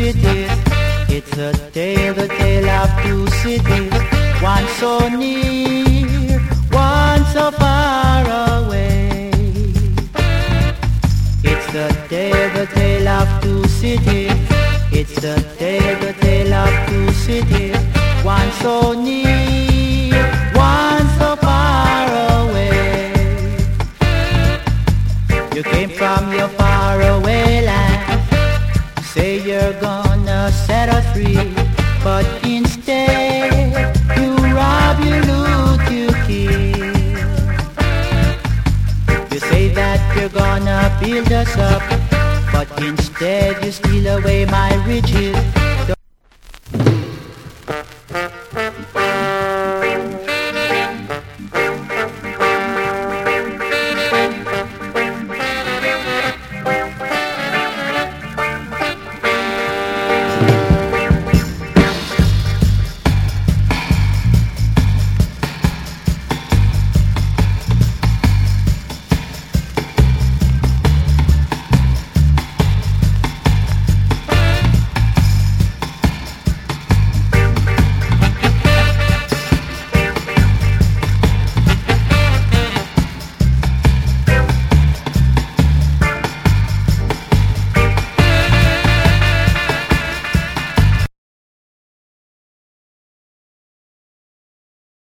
cities. It's a tale of two cities. One so near, one so far away. It's the tale of two cities. It's the tale of two cities. One so near, one so far away. You came from your faraway land. Say you're gonna set us free, but instead you rob, you loot, you kill. You say that you're gonna build us up, but instead you steal away my riches.